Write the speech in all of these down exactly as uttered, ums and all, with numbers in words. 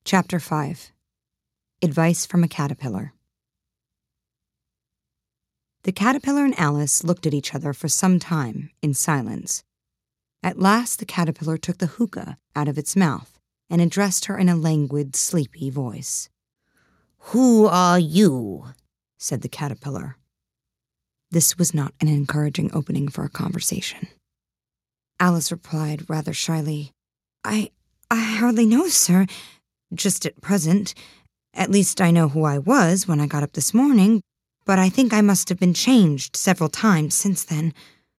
Chapter five. Advice from a Caterpillar. The caterpillar and Alice looked at each other for some time in silence. At last the caterpillar took the hookah out of its mouth and addressed her in a languid, sleepy voice. "Who are you?" said the caterpillar. This was not an encouraging opening for a conversation. Alice replied rather shyly, I, I hardly know, sir. Just at present. At least I know who I was when I got up this morning, but I think I must have been changed several times since then."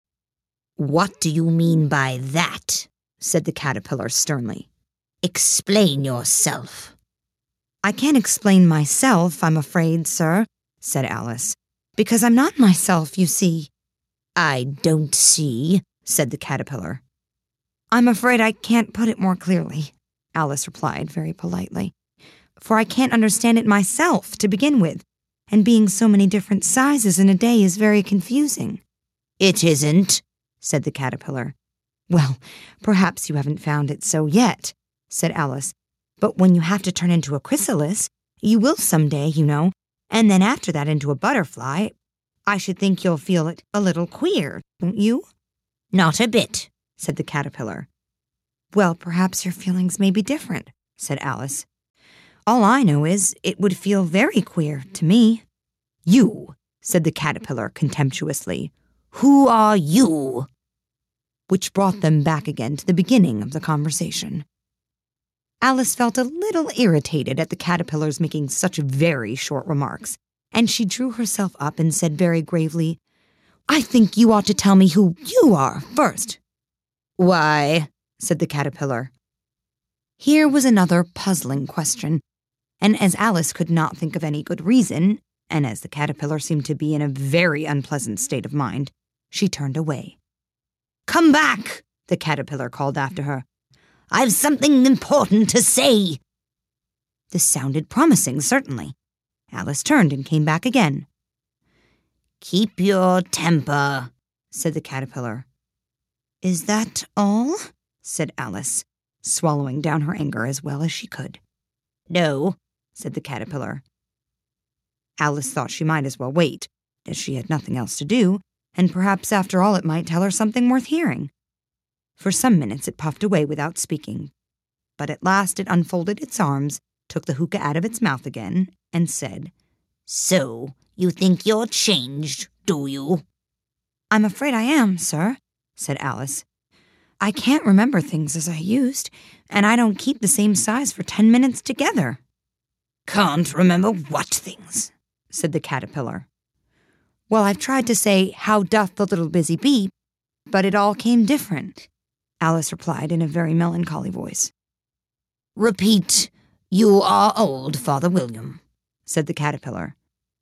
"What do you mean by that?" said the caterpillar sternly. "Explain yourself." "I can't explain myself, I'm afraid, sir," said Alice, "because I'm not myself, you see." "I don't see," said the caterpillar. "I'm afraid I can't put it more clearly," Alice replied very politely, "for I can't understand it myself to begin with, and being so many different sizes in a day is very confusing." "It isn't," said the caterpillar. "Well, perhaps you haven't found it so yet," said Alice, "but when you have to turn into a chrysalis, you will some day, you know, and then after that into a butterfly, I should think you'll feel it a little queer, won't you?" "Not a bit," said the caterpillar. "Well, perhaps your feelings may be different," said Alice. "All I know is it would feel very queer to me." "You," said the caterpillar contemptuously. "Who are you?" Which brought them back again to the beginning of the conversation. Alice felt a little irritated at the caterpillar's making such very short remarks, and she drew herself up and said very gravely, "I think you ought to tell me who you are first." "Why?" said the caterpillar. Here was another puzzling question, and as Alice could not think of any good reason, and as the caterpillar seemed to be in a very unpleasant state of mind, she turned away. "Come back," the caterpillar called after her. "I've something important to say." This sounded promising, certainly. Alice turned and came back again. "Keep your temper," said the caterpillar. "Is that all?" said Alice, swallowing down her anger as well as she could. "No," said the caterpillar. Alice thought she might as well wait, as she had nothing else to do, and perhaps after all it might tell her something worth hearing. For some minutes it puffed away without speaking, but at last it unfolded its arms, took the hookah out of its mouth again, and said, "So, you think you're changed, do you?" "I'm afraid I am, sir," said Alice. "I can't remember things as I used, and I don't keep the same size for ten minutes together." "Can't remember what things?" said the caterpillar. "Well, I've tried to say, 'How doth the little busy bee?' but it all came different," Alice replied in a very melancholy voice. "Repeat, 'You are old, Father William,'" said the caterpillar.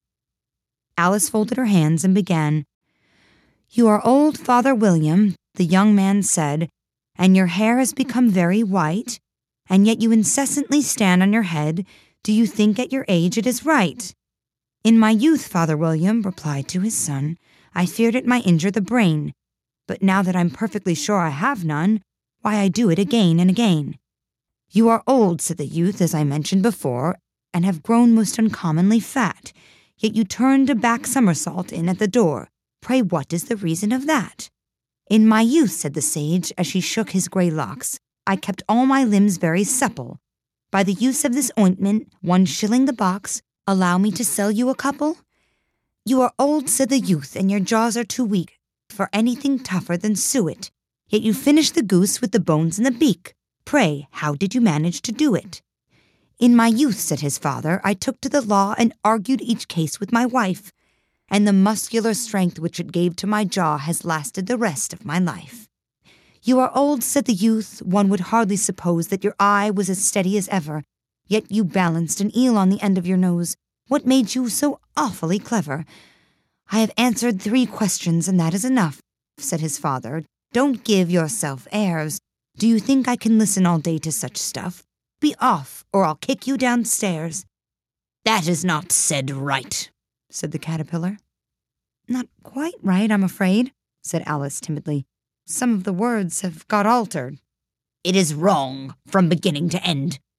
Alice folded her hands and began, "You are old, Father William," the young man said, "and your hair has become very white, and yet you incessantly stand on your head. Do you think at your age it is right?" "In my youth," Father William replied to his son, "I feared it might injure the brain, but now that I'm perfectly sure I have none, why I do it again and again." "You are old," said the youth, "as I mentioned before, and have grown most uncommonly fat, yet you turned a back somersault in at the door. Pray what is the reason of that?" "In my youth," said the sage, as he shook his grey locks, "I kept all my limbs very supple. By the use of this ointment, one shilling the box, allow me to sell you a couple?" "You are old," said the youth, "and your jaws are too weak for anything tougher than suet, yet you finished the goose with the bones in the beak. Pray, how did you manage to do it?" "In my youth," said his father, "I took to the law and argued each case with my wife, and the muscular strength which it gave to my jaw has lasted the rest of my life." "You are old," said the youth, "one would hardly suppose that your eye was as steady as ever, yet you balanced an eel on the end of your nose. What made you so awfully clever?" "I have answered three questions, and that is enough," said his father. "Don't give yourself airs. Do you think I can listen all day to such stuff? Be off, or I'll kick you downstairs." "That is not said right," said the caterpillar. "Not quite right, I'm afraid," said Alice timidly. "Some of the words have got altered." "It is wrong from beginning to end.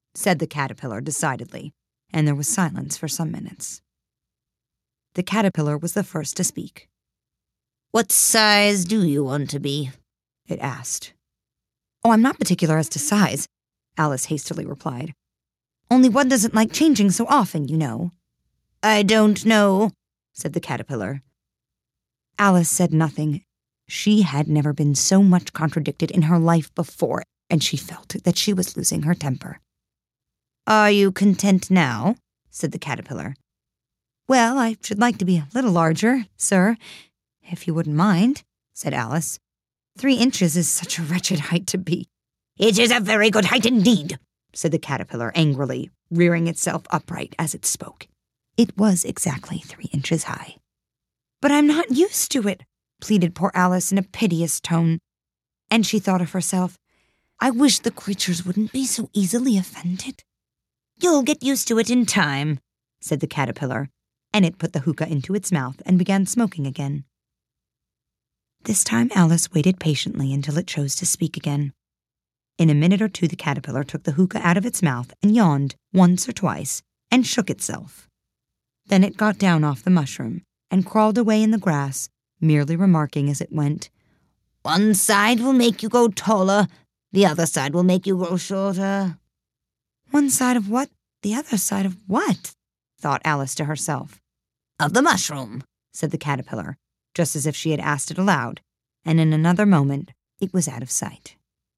said the caterpillar decidedly, and there was silence for some minutes. The caterpillar was the first to speak. "What size do you want to be?" it asked. "Oh, I'm not particular as to size," Alice hastily replied. "Only one doesn't like changing so often, you know." "I don't know," said the caterpillar. Alice said nothing. She had never been so much contradicted in her life before, and she felt that she was losing her temper. "Are you content now?" said the caterpillar. "Well, I should like to be a little larger, sir, if you wouldn't mind," said Alice. "Three inches is such a wretched height to be." "It is a very good height indeed," said the caterpillar angrily, rearing itself upright as it spoke. It was exactly three inches high. "But I'm not used to it," pleaded poor Alice in a piteous tone. And she thought of herself, "I wish the creatures wouldn't be so easily offended." "You'll get used to it in time," said the caterpillar, and it put the hookah into its mouth and began smoking again. This time Alice waited patiently until it chose to speak again. In a minute or two the caterpillar took the hookah out of its mouth and yawned once or twice and shook itself. Then it got down off the mushroom and crawled away in the grass, merely remarking as it went, "One side will make you go taller, the other side will make you grow shorter." "One side of what? The other side of what?" thought Alice to herself. "Of the mushroom," said the caterpillar, just as if she had asked it aloud, and in another moment it was out of sight.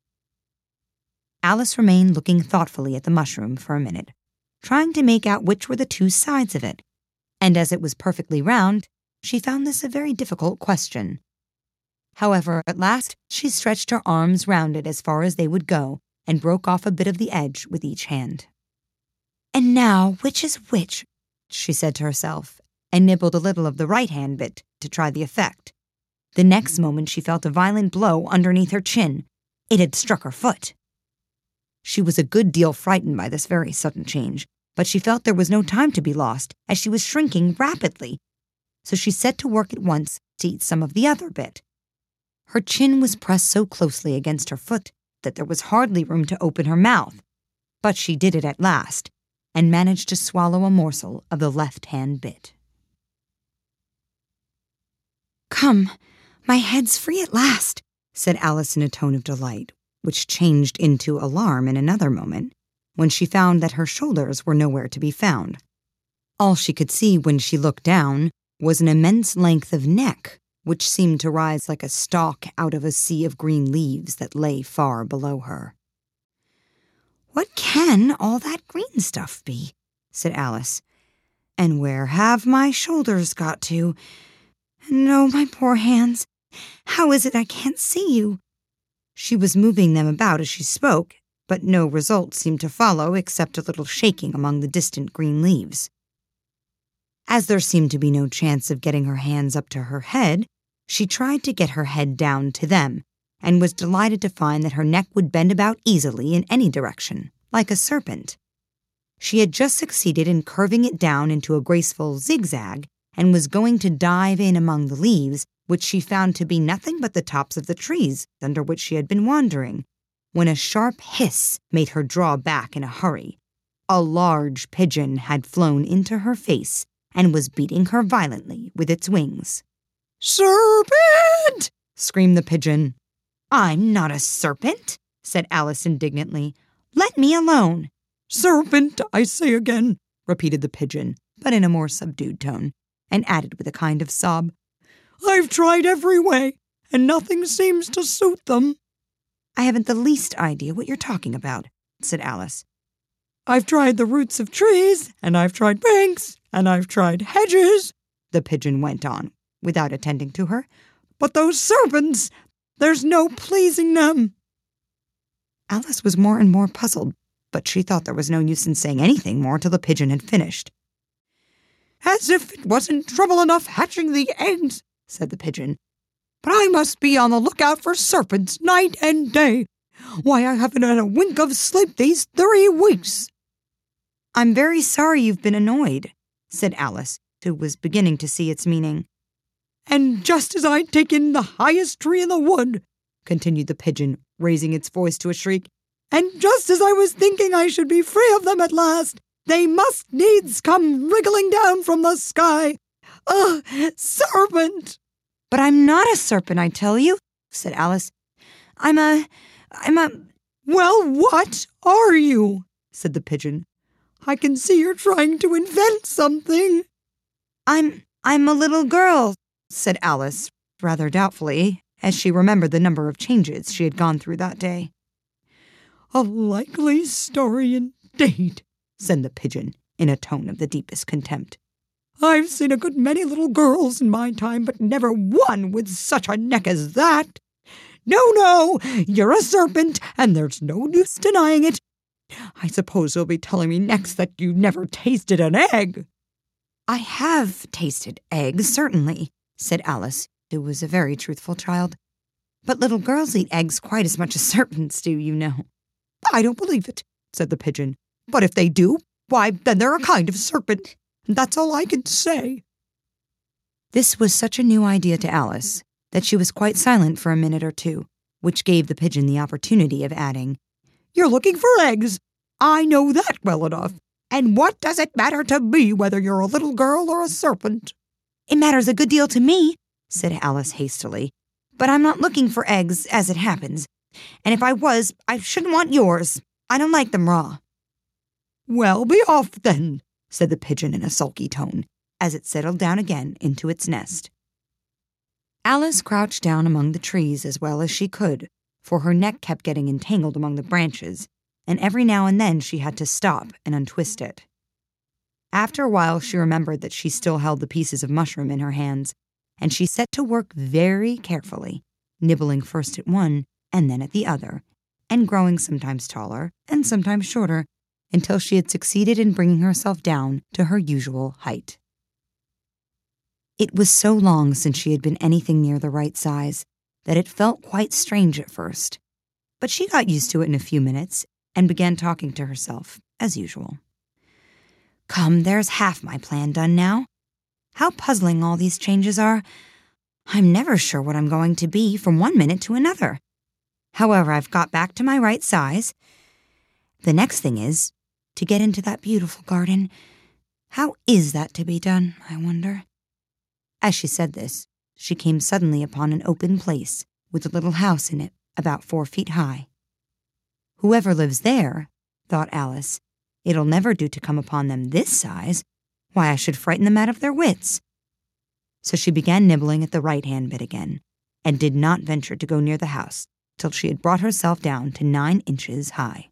Alice remained looking thoughtfully at the mushroom for a minute, trying to make out which were the two sides of it, and as it was perfectly round, she found this a very difficult question. However, at last she stretched her arms round it as far as they would go, and broke off a bit of the edge with each hand. "And now, which is which?" she said to herself, and nibbled a little of the right-hand bit to try the effect. The next moment she felt a violent blow underneath her chin. It had struck her foot. She was a good deal frightened by this very sudden change, but she felt there was no time to be lost, as she was shrinking rapidly. So she set to work at once to eat some of the other bit. Her chin was pressed so closely against her foot that there was hardly room to open her mouth, but she did it at last, and managed to swallow a morsel of the left-hand bit. "Come, my head's free at last," said Alice in a tone of delight, which changed into alarm in another moment, when she found that her shoulders were nowhere to be found. All she could see when she looked down was an immense length of neck, which seemed to rise like a stalk out of a sea of green leaves that lay far below her. "What can all that green stuff be?" said Alice. "And where have my shoulders got to? And oh, my poor hands, how is it I can't see you?" She was moving them about as she spoke, but no result seemed to follow except a little shaking among the distant green leaves. As there seemed to be no chance of getting her hands up to her head, she tried to get her head down to them, and was delighted to find that her neck would bend about easily in any direction, like a serpent. She had just succeeded in curving it down into a graceful zigzag, and was going to dive in among the leaves, which she found to be nothing but the tops of the trees under which she had been wandering, when a sharp hiss made her draw back in a hurry. A large pigeon had flown into her face and was beating her violently with its wings. "Serpent!" screamed the pigeon. "I'm not a serpent," said Alice indignantly. "Let me alone." "Serpent, I say again," repeated the pigeon, but in a more subdued tone, and added with a kind of sob, "I've tried every way, and nothing seems to suit them." "I haven't the least idea what you're talking about," said Alice. "I've tried the roots of trees, and I've tried banks, and I've tried hedges," the pigeon went on, without attending to her. "But those serpents, there's no pleasing them." Alice was more and more puzzled, but she thought there was no use in saying anything more till the pigeon had finished. "As if it wasn't trouble enough hatching the eggs," said the pigeon. "But I must be on the lookout for serpents night and day. Why, I haven't had a wink of sleep these three weeks." "I'm very sorry you've been annoyed," said Alice, who was beginning to see its meaning. "And just as I'd taken the highest tree in the wood," continued the pigeon, raising its voice to a shriek, And just as I was thinking I should be free of them at last, they must needs come wriggling down from the sky. Ugh, serpent! But I'm not a serpent, I tell you, said Alice. I'm a... I'm a... Well, what are you? Said the pigeon. I can see you're trying to invent something. I'm... I'm a little girl, said Alice, rather doubtfully, as she remembered the number of changes she had gone through that day. A likely story indeed, said the pigeon, in a tone of the deepest contempt. I've seen a good many little girls in my time, but never one with such a neck as that. No, no, you're a serpent, and there's no use denying it. I suppose you'll be telling me next that you never tasted an egg. I have tasted eggs, certainly, said Alice, who was a very truthful child. But little girls eat eggs quite as much as serpents do, you know. I don't believe it, said the pigeon. But if they do, why, then they're a kind of serpent. That's all I can say. This was such a new idea to Alice that she was quite silent for a minute or two, which gave the pigeon the opportunity of adding, You're looking for eggs. I know that well enough. And what does it matter to me whether you're a little girl or a serpent? It matters a good deal to me, said Alice hastily. But I'm not looking for eggs, as it happens. And if I was, I shouldn't want yours. I don't like them raw. Well, be off then, said the pigeon in a sulky tone, as it settled down again into its nest. Alice crouched down among the trees as well as she could, for her neck kept getting entangled among the branches, and every now and then she had to stop and untwist it. After a while she remembered that she still held the pieces of mushroom in her hands, and she set to work very carefully, nibbling first at one and then at the other, and growing sometimes taller and sometimes shorter, until she had succeeded in bringing herself down to her usual height. It was so long since she had been anything near the right size that it felt quite strange at first, but she got used to it in a few minutes and began talking to herself, as usual. Come, there's half my plan done now. How puzzling all these changes are. I'm never sure what I'm going to be from one minute to another. However, I've got back to my right size. The next thing is to get into that beautiful garden. How is that to be done, I wonder? As she said this, she came suddenly upon an open place with a little house in it about four feet high. Whoever lives there, thought Alice, it'll never do to come upon them this size. Why, I should frighten them out of their wits. So she began nibbling at the right-hand bit again, and did not venture to go near the house till she had brought herself down to nine inches high.